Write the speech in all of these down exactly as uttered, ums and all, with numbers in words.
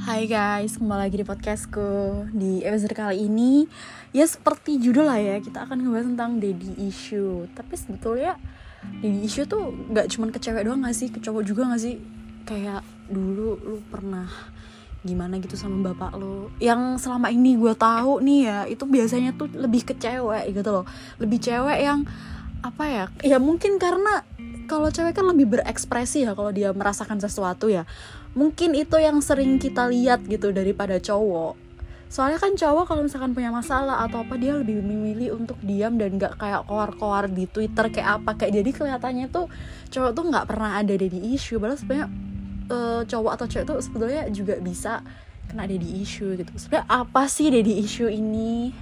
Hai guys, kembali lagi di podcastku. Di episode kali ini, ya seperti judul lah ya, kita akan ngebahas tentang daddy issue. Tapi sebetulnya daddy issue tuh gak cuma ke cewek doang gak sih, ke cowok juga gak sih? Kayak dulu lu pernah gimana gitu sama bapak lu, yang selama ini gue tahu nih ya, itu biasanya tuh lebih ke cewek gitu loh. Lebih cewek yang apa ya, ya mungkin karena kalau cewek kan lebih berekspresi ya kalau dia merasakan sesuatu ya. Mungkin itu yang sering kita lihat gitu daripada cowok. Soalnya kan cowok kalau misalkan punya masalah atau apa, dia lebih memilih untuk diam dan gak kayak koar-koar di Twitter kayak apa. Kayak jadi kelihatannya tuh cowok tuh gak pernah ada daddy issue. Padahal sebenarnya uh, cowok atau cewek tuh sebetulnya juga bisa kena daddy issue gitu. Sebenarnya apa sih daddy issue ini?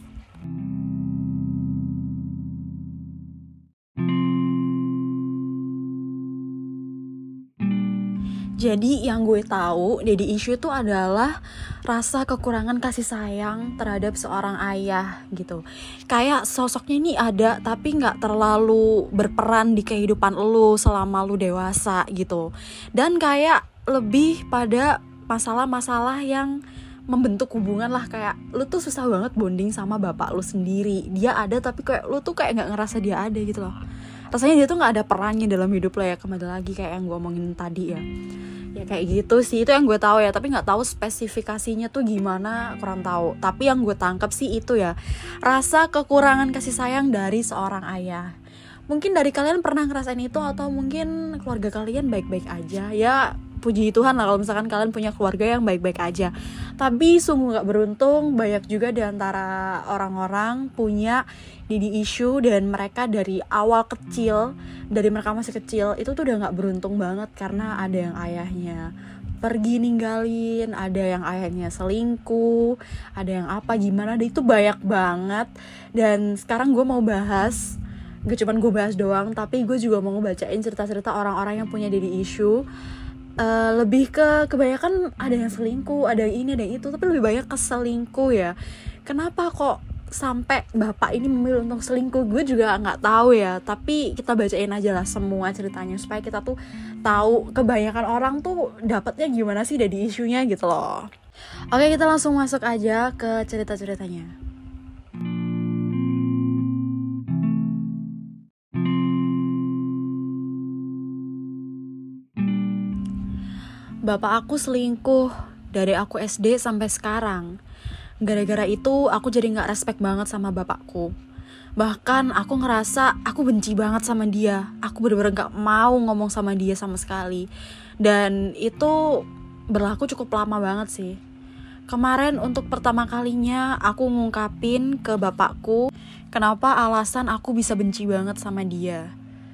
Jadi yang gue tahu, daddy issue itu adalah rasa kekurangan kasih sayang terhadap seorang ayah gitu. Kayak sosoknya ini ada tapi gak terlalu berperan di kehidupan lu selama lu dewasa gitu. Dan kayak lebih pada masalah-masalah yang membentuk hubungan lah. Kayak lu tuh susah banget bonding sama bapak lu sendiri. Dia ada tapi kayak lu tuh kayak gak ngerasa dia ada gitu loh. Rasanya dia tuh gak ada perannya dalam hidup lo ya. Kembali lagi kayak yang gue omongin tadi ya. Ya kayak gitu sih, itu yang gue tahu ya. Tapi gak tahu spesifikasinya tuh gimana, kurang tahu. Tapi yang gue tangkap sih itu ya, rasa kekurangan kasih sayang dari seorang ayah. Mungkin dari kalian pernah ngerasain itu, atau mungkin keluarga kalian baik-baik aja. Ya puji Tuhan lah kalau misalkan kalian punya keluarga yang baik-baik aja. Tapi sungguh gak beruntung, banyak juga diantara orang-orang punya daddy issue. Dan mereka dari awal kecil, dari mereka masih kecil, itu tuh udah gak beruntung banget. Karena ada yang ayahnya pergi ninggalin, ada yang ayahnya selingkuh, ada yang apa gimana, itu banyak banget. Dan sekarang gue mau bahas, gak cuman gue bahas doang, tapi gue juga mau bacain cerita-cerita orang-orang yang punya daddy issue. Uh, lebih ke kebanyakan ada yang selingkuh, ada yang ini, ada yang itu, tapi lebih banyak ke selingkuh ya. Kenapa kok sampai bapak ini memilih untuk selingkuh? Gue juga nggak tahu ya, tapi kita bacain aja lah semua ceritanya supaya kita tuh tahu kebanyakan orang tuh dapatnya gimana sih daddy issue-nya gitu loh. Oke, kita langsung masuk aja ke cerita-ceritanya. Bapak aku selingkuh dari aku S D sampai sekarang. Gara-gara itu aku jadi gak respect banget sama bapakku. Bahkan aku ngerasa aku benci banget sama dia. Aku bener-bener gak mau ngomong sama dia sama sekali. Dan itu berlaku cukup lama banget sih. Kemarin untuk pertama kalinya aku ngungkapin ke bapakku kenapa alasan aku bisa benci banget sama dia.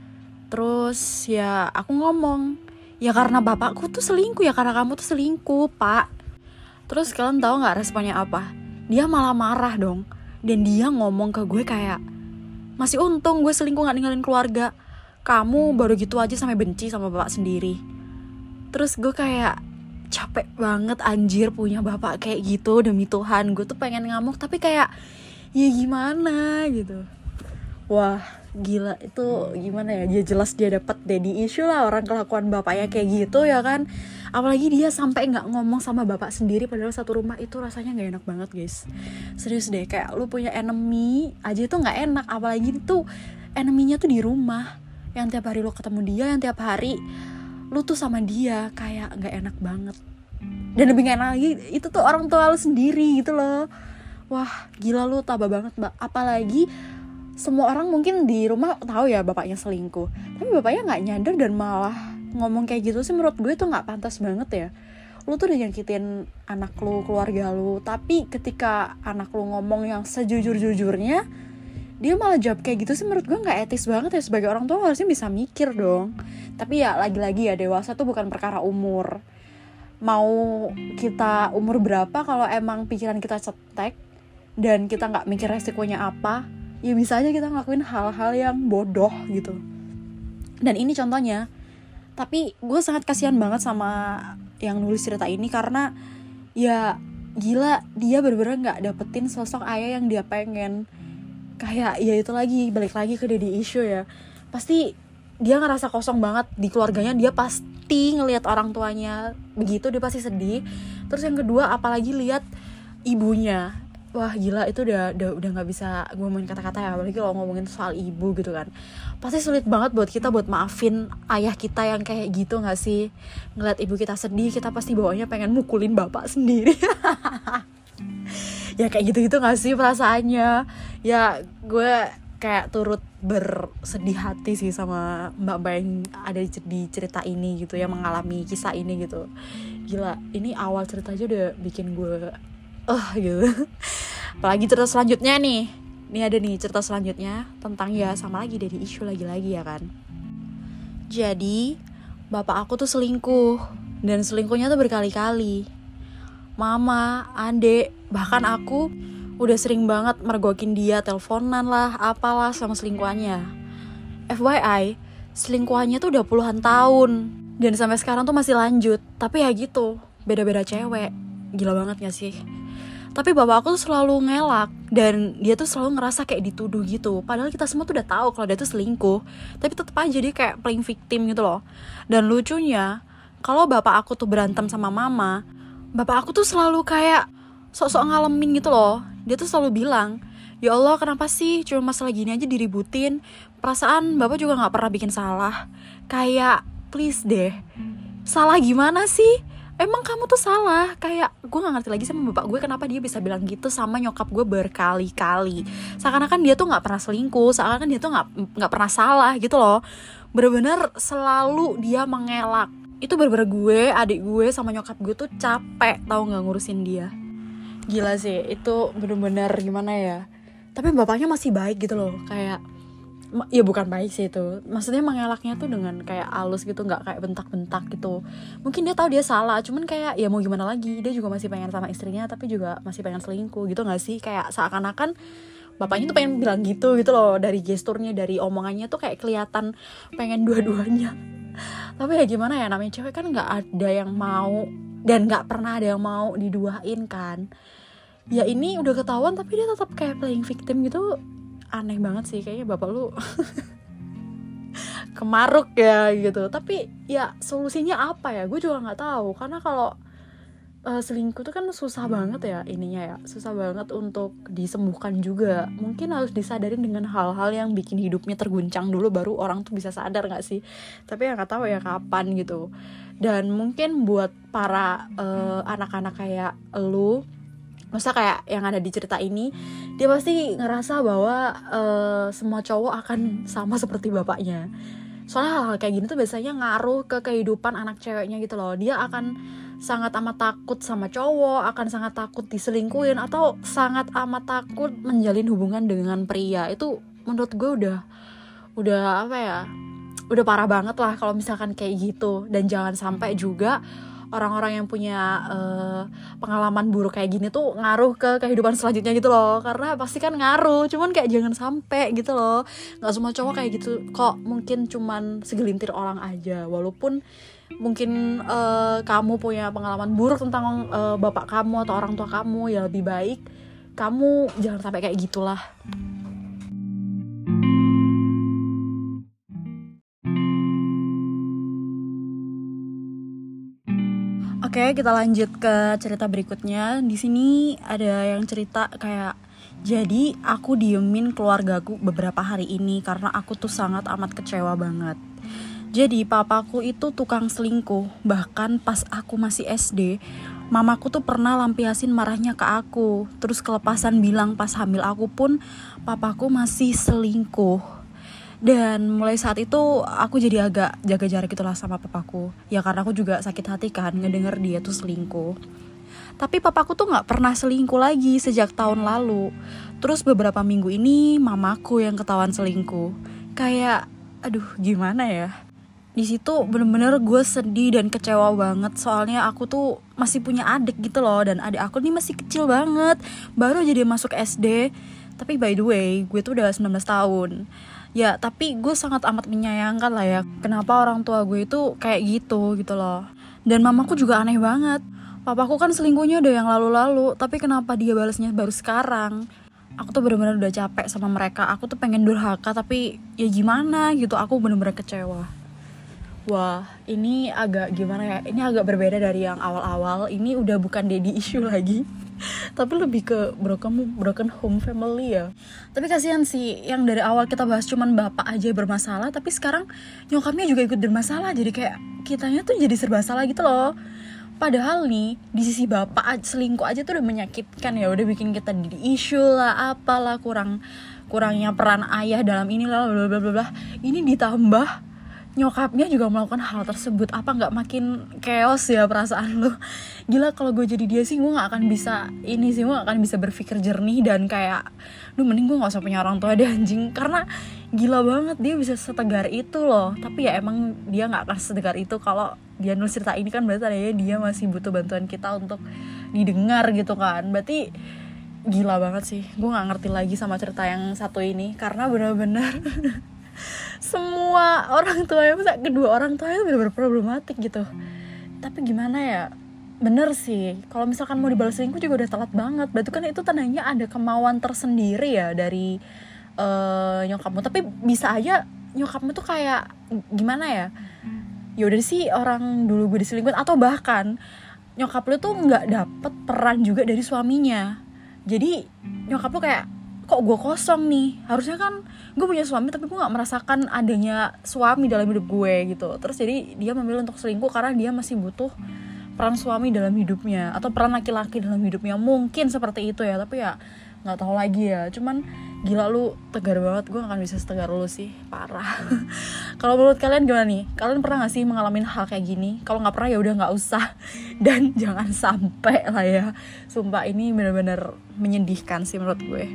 Terus ya aku ngomong, ya karena bapakku tuh selingkuh, ya karena kamu tuh selingkuh, Pak. Terus kalian tahu gak responnya apa? Dia malah marah dong. Dan dia ngomong ke gue kayak, masih untung gue selingkuh gak ninggalin keluarga. Kamu baru gitu aja sampai benci sama bapak sendiri. Terus gue kayak, capek banget anjir punya bapak kayak gitu. Demi Tuhan, gue tuh pengen ngamuk, tapi kayak, ya gimana gitu. Wah gila, itu gimana ya, dia jelas dia dapat daddy issue lah orang kelakuan bapaknya kayak gitu ya kan. Apalagi dia sampai nggak ngomong sama bapak sendiri padahal satu rumah, itu rasanya nggak enak banget guys. Serius deh, kayak lu punya enemy aja itu nggak enak, apalagi itu enemy-nya tuh di rumah, yang tiap hari lu ketemu dia, yang tiap hari lu tuh sama dia, kayak nggak enak banget. Dan lebih nggak enak lagi itu tuh orang tua lu sendiri gitu loh. Wah gila, lu tabah banget mbak. Apalagi semua orang mungkin di rumah tahu ya bapaknya selingkuh, tapi bapaknya nggak nyadar dan malah ngomong kayak gitu sih. Menurut gue tuh nggak pantas banget ya. Lu tuh udah nyakitin anak lu, keluarga lu, tapi ketika anak lu ngomong yang sejujur-jujurnya, dia malah jawab kayak gitu sih. Menurut gue nggak etis banget ya. Sebagai orang tua harusnya bisa mikir dong. Tapi ya lagi-lagi ya, dewasa tuh bukan perkara umur. Mau kita umur berapa, kalau emang pikiran kita cetek dan kita nggak mikir resikonya apa, ya bisa aja kita ngelakuin hal-hal yang bodoh gitu. Dan ini contohnya. Tapi gue sangat kasihan banget sama yang nulis cerita ini, karena ya gila, dia bener-bener gak dapetin sosok ayah yang dia pengen. Kayak ya itu lagi, balik lagi ke daddy issue ya. Pasti dia ngerasa kosong banget di keluarganya. Dia pasti ngelihat orang tuanya begitu, dia pasti sedih. Terus yang kedua, apalagi lihat ibunya, wah gila, itu udah udah udah nggak bisa ngomongin kata-kata ya, apalagi kalau ngomongin soal ibu gitu kan. Pasti sulit banget buat kita buat maafin ayah kita yang kayak gitu nggak sih? Ngeliat ibu kita sedih, kita pasti bawanya pengen mukulin bapak sendiri. Ya kayak gitu-gitu nggak sih perasaannya? Ya gue kayak turut bersedih hati sih sama mbak-mbak yang ada di cerita ini gitu, yang mengalami kisah ini gitu. Gila, ini awal cerita aja udah bikin gue uh gitu. Apalagi cerita selanjutnya nih. Ini ada nih cerita selanjutnya tentang ya sama lagi dari isu lagi-lagi ya kan. Jadi bapak aku tuh selingkuh, dan selingkuhnya tuh berkali-kali. Mama, adek, bahkan aku udah sering banget mergokin dia, teleponan lah, apalah sama selingkuhannya. F Y I, selingkuhannya tuh udah puluhan tahun, dan sampai sekarang tuh masih lanjut. Tapi ya gitu, beda-beda cewek. Gila banget gak sih? Tapi bapak aku tuh selalu ngelak, dan dia tuh selalu ngerasa kayak dituduh gitu. Padahal kita semua tuh udah tahu kalau dia tuh selingkuh, tapi tetep aja dia kayak playing victim gitu loh. Dan lucunya, kalau bapak aku tuh berantem sama mama, bapak aku tuh selalu kayak sok-sok ngalamin gitu loh. Dia tuh selalu bilang, ya Allah kenapa sih cuma masalah gini aja diributin, perasaan bapak juga gak pernah bikin salah. Kayak please deh, salah gimana sih? Emang kamu tuh salah. Kayak gue gak ngerti lagi sama bapak gue kenapa dia bisa bilang gitu sama nyokap gue berkali-kali. Seakan-akan dia tuh gak pernah selingkuh, seakan-akan dia tuh gak, gak pernah salah gitu loh. Bener-bener selalu dia mengelak. Itu bener-bener gue, adik gue sama nyokap gue tuh capek tau gak ngurusin dia. Gila sih, itu bener-bener gimana ya. Tapi bapaknya masih baik gitu loh. Kayak, ya bukan baik sih itu, maksudnya mengelaknya tuh dengan kayak halus gitu, gak kayak bentak-bentak gitu. Mungkin dia tahu dia salah, cuman kayak ya mau gimana lagi, dia juga masih pengen sama istrinya, tapi juga masih pengen selingkuh gitu gak sih. Kayak seakan-akan bapaknya tuh pengen bilang gitu gitu loh. Dari gesturnya, dari omongannya tuh kayak kelihatan pengen dua-duanya. Tapi ya gimana ya, namanya cewek kan gak ada yang mau, dan gak pernah ada yang mau diduain kan. Ya ini udah ketahuan tapi dia tetap kayak playing victim gitu. Aneh banget sih, kayaknya bapak lu kemaruk ya gitu. Tapi ya solusinya apa ya, gue juga gak tahu. Karena kalau uh, selingkuh tuh kan susah banget ya ininya ya, susah banget untuk disembuhkan juga. Mungkin harus disadarin dengan hal-hal yang bikin hidupnya terguncang dulu, baru orang tuh bisa sadar gak sih. Tapi ya gak tahu ya kapan gitu. Dan mungkin buat para uh, anak-anak kayak lu, masa kayak yang ada di cerita ini, dia pasti ngerasa bahwa uh, semua cowok akan sama seperti bapaknya. Soalnya hal-hal kayak gini tuh biasanya ngaruh ke kehidupan anak ceweknya gitu loh. Dia akan sangat amat takut sama cowok, akan sangat takut diselingkuhin, atau sangat amat takut menjalin hubungan dengan pria. Itu menurut gue udah udah apa ya, udah parah banget lah kalau misalkan kayak gitu. Dan jangan sampai juga orang-orang yang punya uh, pengalaman buruk kayak gini tuh ngaruh ke kehidupan selanjutnya gitu loh. Karena pasti kan ngaruh, cuman kayak jangan sampai gitu loh. Gak semua cowok kayak gitu kok, mungkin cuman segelintir orang aja. Walaupun mungkin uh, kamu punya pengalaman buruk tentang uh, bapak kamu atau orang tua kamu, ya lebih baik kamu jangan sampai kayak gitulah. Oke, kita lanjut ke cerita berikutnya. Di sini ada yang cerita kayak, jadi aku diemin keluargaku beberapa hari ini karena aku tuh sangat amat kecewa banget. Jadi papaku itu tukang selingkuh. Bahkan pas aku masih S D, mamaku tuh pernah lampiasin marahnya ke aku. Terus kelepasan bilang pas hamil aku pun papaku masih selingkuh. Dan mulai saat itu aku jadi agak jaga jarak gitulah sama papaku. Ya karena aku juga sakit hati kan ngedenger dia tuh selingkuh. Tapi papaku tuh gak pernah selingkuh lagi sejak tahun lalu. Terus beberapa minggu ini mamaku yang ketahuan selingkuh. Kayak aduh gimana ya. Di situ bener-bener gue sedih dan kecewa banget. Soalnya aku tuh masih punya adik gitu loh. Dan adik aku nih masih kecil banget, baru aja dia masuk S D. Tapi by the way, gue tuh udah sembilan belas tahun. Ya tapi gue sangat amat menyayangkan lah ya, kenapa orang tua gue itu kayak gitu gitu loh. Dan mamaku juga aneh banget. Papaku kan selingkuhnya udah yang lalu-lalu, tapi kenapa dia balasnya baru sekarang? Aku tuh bener-bener udah capek sama mereka. Aku tuh pengen durhaka, tapi ya gimana gitu, aku bener-bener kecewa. Wah, ini agak gimana ya? Ini agak berbeda dari yang awal-awal. Ini udah bukan daddy issue lagi, tapi lebih ke broken broken home family ya. Tapi kasihan sih, yang dari awal kita bahas cuman bapak aja bermasalah, tapi sekarang nyokapnya juga ikut bermasalah. Jadi kayak kitanya tuh jadi serba salah gitu loh. Padahal nih di sisi bapak selingkuh aja tuh udah menyakitkan ya, udah bikin kita di issue lah, apalah kurang kurangnya peran ayah dalam ini lah, bla bla bla bla. Ini ditambah nyokapnya juga melakukan hal tersebut, apa nggak makin chaos ya perasaan lo? Gila, kalau gue jadi dia sih gue nggak akan bisa ini sih, gue nggak akan bisa berpikir jernih dan kayak, duh mending gue nggak usah punya orang tua deh anjing, karena gila banget dia bisa setegar itu loh. Tapi ya emang dia nggak akan setegar itu kalau dia nulis cerita ini kan, berarti tandanya dia masih butuh bantuan kita untuk didengar gitu kan. Berarti gila banget sih, gue nggak ngerti lagi sama cerita yang satu ini karena benar-benar semua orang tuanya, masa kedua orang tuanya itu benar-benar problematik gitu. Tapi gimana ya, bener sih kalau misalkan mau dibalas selingkuh juga udah telat banget. Berarti kan itu tandanya ada kemauan tersendiri ya dari uh, nyokapmu. Tapi bisa aja nyokapmu tuh kayak gimana ya, yaudah sih orang dulu gue diselingkuhin, atau bahkan nyokap lu tuh nggak dapet peran juga dari suaminya. Jadi nyokap lu kayak, kok gue kosong nih, harusnya kan gue punya suami tapi gue gak merasakan adanya suami dalam hidup gue gitu. Terus jadi dia memilih untuk selingkuh karena dia masih butuh peran suami dalam hidupnya, atau peran laki-laki dalam hidupnya, mungkin seperti itu ya. Tapi ya gak tahu lagi ya. Cuman gila, lu tegar banget, gue gak akan bisa setegar lu sih, parah. Kalau menurut kalian gimana nih? Kalian pernah gak sih mengalami hal kayak gini? Kalau gak pernah ya udah gak usah, dan jangan sampai lah ya. Sumpah ini benar-benar menyedihkan sih menurut gue.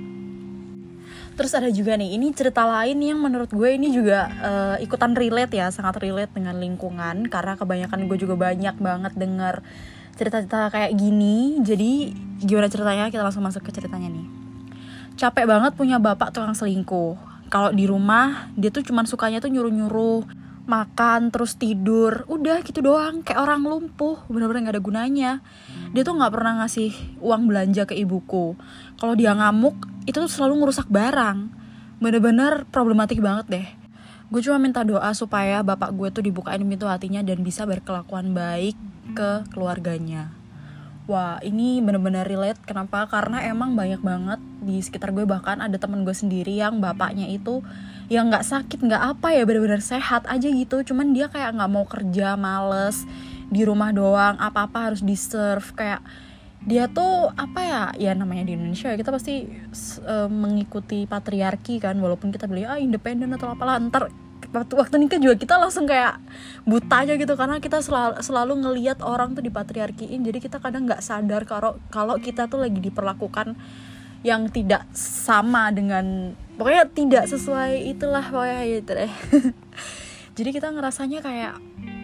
Terus ada juga nih, ini cerita lain yang menurut gue ini juga uh, ikutan relate ya, sangat relate dengan lingkungan. Karena kebanyakan gue juga banyak banget denger cerita-cerita kayak gini. Jadi gimana ceritanya, kita langsung masuk ke ceritanya nih. Capek banget punya bapak tukang selingkuh. Kalau di rumah, dia tuh cuman sukanya tuh nyuruh-nyuruh makan, terus tidur, udah gitu doang, kayak orang lumpuh, bener-bener gak ada gunanya. Dia tuh gak pernah ngasih uang belanja ke ibuku. Kalau dia ngamuk, itu tuh selalu ngerusak barang. Bener-bener problematik banget deh. Gue cuma minta doa supaya bapak gue tuh dibukain pintu hatinya dan bisa berkelakuan baik ke keluarganya. Wah, ini bener-bener relate. Kenapa? Karena emang banyak banget di sekitar gue, bahkan ada temen gue sendiri yang bapaknya itu yang gak sakit, gak apa ya, bener-bener sehat aja gitu. Cuman dia kayak gak mau kerja, males, di rumah doang, apa-apa harus di-serve. Kayak dia tuh apa ya, ya namanya di Indonesia kita pasti uh, mengikuti patriarki kan. Walaupun kita bilang ah independen atau apalah, ntar waktu, waktu nikah juga kita langsung kayak buta aja gitu, karena kita selalu, selalu ngelihat orang tuh dipatriarkiin. Jadi kita kadang nggak sadar kalau kalau kita tuh lagi diperlakukan yang tidak sama dengan, pokoknya tidak sesuai itulah pokoknya gitu deh. Jadi kita ngerasanya kayak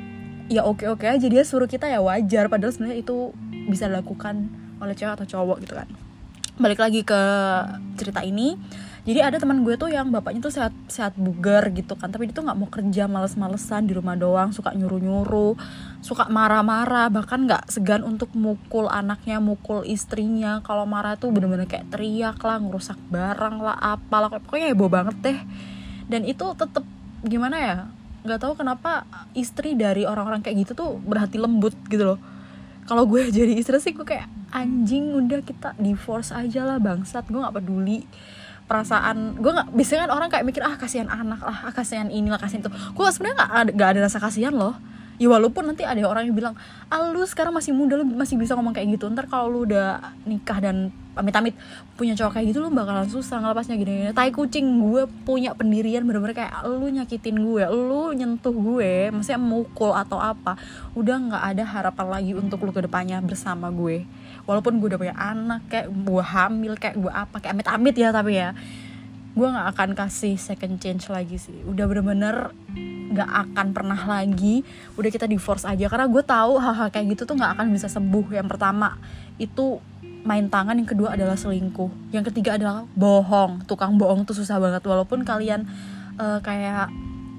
ya oke-oke aja, dia suruh kita ya wajar, padahal sebenarnya itu bisa dilakukan oleh cewek atau cowok gitu kan. Balik lagi ke cerita ini. Jadi ada teman gue tuh yang bapaknya tuh sehat sehat bugar gitu kan, tapi dia tuh nggak mau kerja, males-malesan di rumah doang, suka nyuruh-nyuruh, suka marah-marah, bahkan nggak segan untuk mukul anaknya, mukul istrinya. Kalau marah tuh bener-bener kayak teriak lah, ngerusak barang lah, apalah, pokoknya heboh banget deh. Dan itu tetep gimana ya, nggak tahu kenapa istri dari orang-orang kayak gitu tuh berhati lembut gitu loh. Kalau gue jadi istri sih gue kayak anjing, udah kita divorce aja lah bangsat, gue nggak peduli perasaan gue. Nggak, biasanya kan orang kayak mikir ah kasihan anak lah, ah kasihan inilah, kasihan itu. Gue sebenarnya nggak ada, nggak ada rasa kasihan loh. Ya walaupun nanti ada orang yang bilang, ah lu sekarang masih muda, lu masih bisa ngomong kayak gitu, ntar kalau lu udah nikah dan amit-amit punya cowok kayak gitu, lu bakalan susah ngelepasnya gini-gini. Tai kucing, gue punya pendirian bener-bener kayak lu nyakitin gue, lu nyentuh gue, maksudnya mukul atau apa, udah nggak ada harapan lagi untuk lu kedepannya bersama gue. Walaupun gue udah punya anak, kayak gue hamil, kayak gue apa, kayak amit-amit ya, tapi ya gue gak akan kasih second chance lagi sih. Udah bener-bener gak akan pernah lagi. Udah kita divorce aja, karena gue tahu hal-hal kayak gitu tuh gak akan bisa sembuh. Yang pertama itu main tangan, yang kedua adalah selingkuh, yang ketiga adalah bohong. Tukang bohong tuh susah banget. Walaupun kalian uh, kayak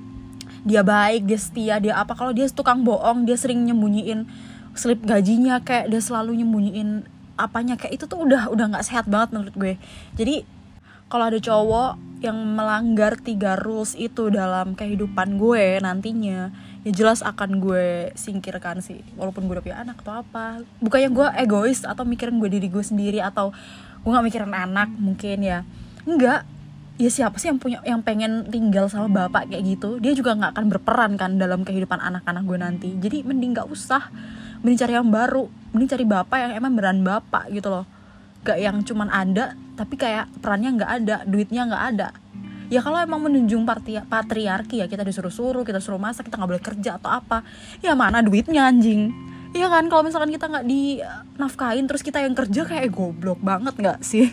dia baik, dia setia, dia apa, kalau dia tukang bohong, dia sering nyembunyiin slip gajinya, kayak dia selalu nyembunyiin apanya, kayak itu tuh udah udah nggak sehat banget menurut gue. Jadi kalau ada cowok yang melanggar tiga rules itu dalam kehidupan gue nantinya, ya jelas akan gue singkirkan sih, walaupun gue udah punya anak atau apa. Bukannya gue egois atau mikirin gue diri gue sendiri atau gue nggak mikirin anak mungkin ya, enggak. Ya siapa sih yang punya yang pengen tinggal sama bapak kayak gitu? Dia juga nggak akan berperan kan dalam kehidupan anak-anak gue nanti. Jadi mending nggak usah, mending cari yang baru, mending cari bapak yang emang beneran bapak gitu loh, gak yang cuman ada tapi kayak perannya nggak ada, duitnya nggak ada. Ya kalau emang menunjung parti- patriarki ya kita disuruh-suruh, kita suruh masak, kita nggak boleh kerja atau apa, ya mana duitnya anjing. Iya kan, kalau misalkan kita nggak dinafkain terus kita yang kerja, kayak goblok banget nggak sih?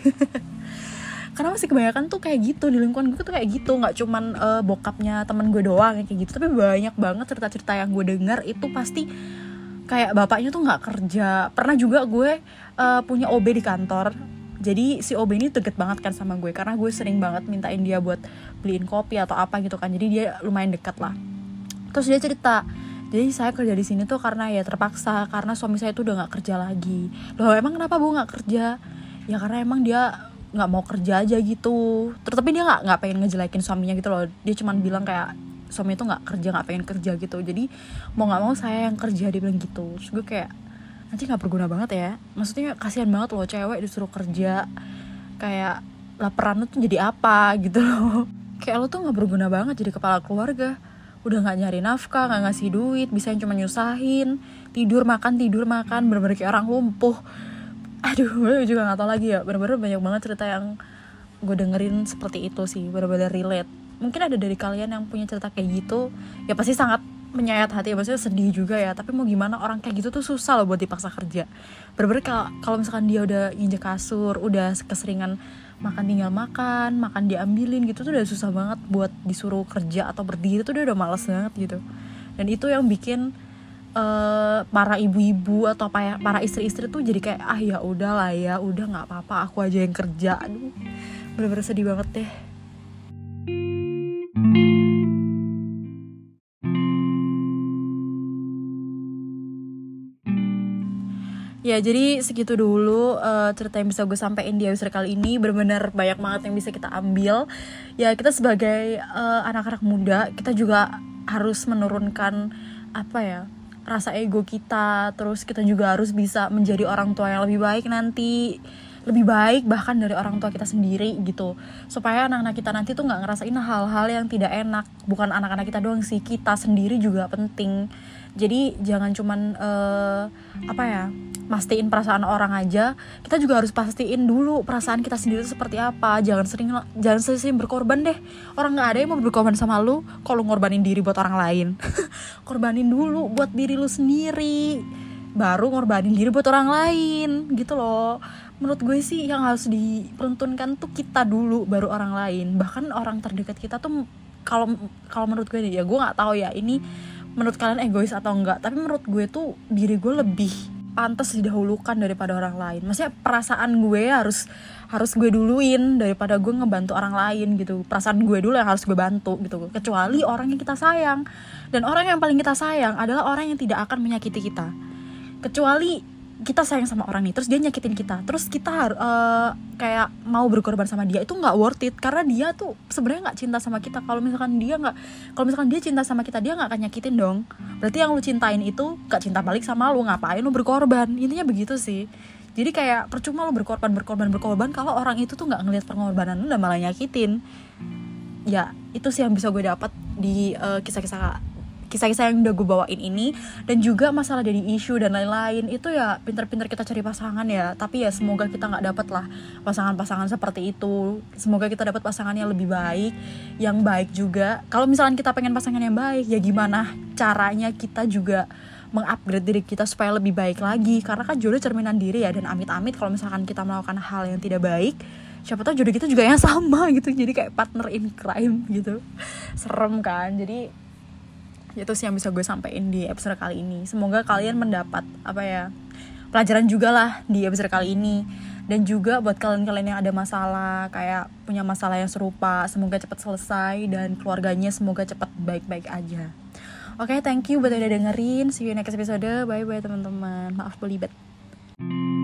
Karena masih kebanyakan tuh kayak gitu di lingkungan gue tuh kayak gitu, nggak cuman uh, bokapnya teman gue doang yang kayak gitu, tapi banyak banget cerita-cerita yang gue dengar itu pasti kayak bapaknya tuh nggak kerja. Pernah juga gue uh, punya O B di kantor, jadi si O B ini deket banget kan sama gue karena gue sering banget mintain dia buat beliin kopi atau apa gitu kan, jadi dia lumayan dekat lah. Terus dia cerita, jadi saya kerja di sini tuh karena ya terpaksa, karena suami saya tuh udah nggak kerja lagi. Loh emang kenapa bu nggak kerja? Ya karena emang dia nggak mau kerja aja gitu. Terus tapi dia nggak nggak pengen ngejelekin suaminya gitu loh, dia cuman bilang kayak suami itu nggak kerja, nggak pengen kerja gitu, jadi mau nggak mau saya yang kerja, dia bilang gitu. Terus gue kayak nanti nggak berguna banget ya, maksudnya kasihan banget loh cewek disuruh kerja, kayak laparan lu tuh jadi apa gitu loh. Kayak lo tuh nggak berguna banget jadi kepala keluarga, udah nggak nyari nafkah, nggak ngasih duit, bisa cuma nyusahin, tidur makan tidur makan, bener-bener kayak orang lumpuh. Aduh, gue juga gak tau lagi ya, bener-bener banyak banget cerita yang gue dengerin seperti itu sih, bener-bener relate. Mungkin ada dari kalian yang punya cerita kayak gitu, ya pasti sangat menyayat hati, maksudnya sedih juga ya. Tapi mau gimana, orang kayak gitu tuh susah loh buat dipaksa kerja. Bener-bener kalau kalau misalkan dia udah injek kasur, udah keseringan makan tinggal makan, makan diambilin gitu tuh udah susah banget buat disuruh kerja atau berdiri tuh dia udah males banget gitu. Dan itu yang bikin Uh, para ibu-ibu atau para, para istri-istri tuh jadi kayak ah ya udah lah ya, udah nggak apa-apa aku aja yang kerja. Aduh, bener-bener sedih banget deh. Ya jadi segitu dulu uh, cerita yang bisa gue sampein di episode kali ini. Bener-bener banyak banget yang bisa kita ambil. Ya kita sebagai uh, anak-anak muda, kita juga harus menurunkan apa ya, rasa ego kita. Terus kita juga harus bisa menjadi orang tua yang lebih baik nanti, lebih baik bahkan dari orang tua kita sendiri gitu, supaya anak-anak kita nanti tuh nggak ngerasain hal-hal yang tidak enak. Bukan anak-anak kita doang sih, kita sendiri juga penting. Jadi jangan cuman uh, apa ya, mastiin perasaan orang aja, kita juga harus pastiin dulu perasaan kita sendiri itu seperti apa. Jangan sering jangan sering berkorban deh. Orang nggak ada yang mau berkorban sama lu kalau ngorbanin diri buat orang lain. Korbanin dulu buat diri lu sendiri, baru ngorbanin diri buat orang lain gitu loh. Menurut gue sih yang harus diperuntukkan tuh kita dulu, baru orang lain. Bahkan orang terdekat kita tuh, kalau kalau menurut gue nih ya, gue nggak tahu ya ini menurut kalian egois atau enggak, tapi menurut gue tuh diri gue lebih pantas didahulukan daripada orang lain. Maksudnya perasaan gue harus harus gue duluin daripada gue ngebantu orang lain gitu. Perasaan gue dulu yang harus gue bantu gitu. Kecuali orang yang kita sayang. Dan orang yang paling kita sayang adalah orang yang tidak akan menyakiti kita. Kecuali kita sayang sama orang nih, terus dia nyakitin kita, terus kita uh, kayak mau berkorban sama dia, itu nggak worth it. Karena dia tuh sebenarnya nggak cinta sama kita. Kalau misalkan dia nggak, kalau misalkan dia cinta sama kita, dia nggak akan nyakitin dong. Berarti yang lu cintain itu nggak cinta balik sama lu, ngapain lu berkorban? Intinya begitu sih. Jadi kayak percuma lu berkorban berkorban berkorban kalau orang itu tuh nggak ngelihat pengorbanan lu dan malah nyakitin. Ya itu sih yang bisa gue dapat di uh, kisah-kisah kisah-kisah yang udah gue bawain ini. Dan juga masalah dari isu dan lain-lain itu ya pinter-pinter kita cari pasangan ya. Tapi ya semoga kita gak dapet lah pasangan-pasangan seperti itu. Semoga kita dapat pasangan yang lebih baik, yang baik juga. Kalau misalkan kita pengen pasangan yang baik, ya gimana caranya kita juga mengupgrade diri kita supaya lebih baik lagi. Karena kan jodoh cerminan diri ya. Dan amit-amit kalau misalkan kita melakukan hal yang tidak baik, siapa tahu jodoh kita juga yang sama gitu. Jadi kayak partner in crime gitu. Serem kan. Jadi itu sih yang bisa gue sampein di episode kali ini. Semoga kalian mendapat apa ya, pelajaran juga lah di episode kali ini. Dan juga buat kalian-kalian yang ada masalah, kayak punya masalah yang serupa, semoga cepat selesai dan keluarganya semoga cepat baik-baik aja. Oke, okay, thank you buat udah dengerin. See you next episode. Bye bye teman-teman. Maaf belibet.